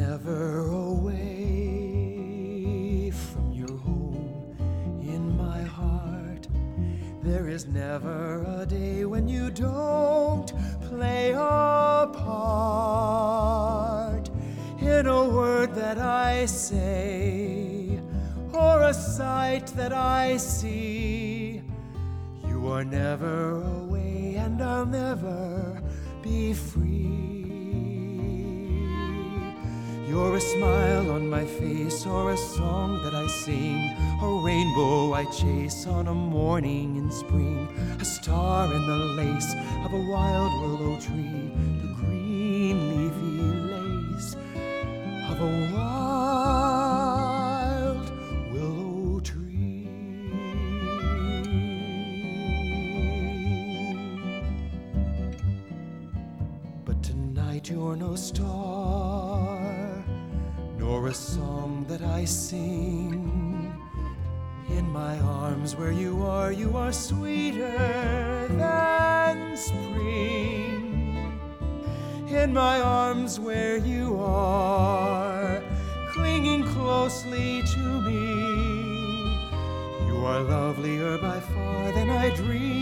never away from your home in my heart. There is never a day when you don't play a part in a word that I say or a sight that I see. You are never away, and I'll never be free. You're a smile on my face, or a song that I sing, a rainbow I chase on a morning in spring, a star in the lace of a wild willow tree, the green leafy lace of a wild willow tree. But tonight you're no star, nor a song that I sing. In my arms where you are sweeter than spring. In my arms where you are, clinging closely to me, you are lovelier by far than I dreamed.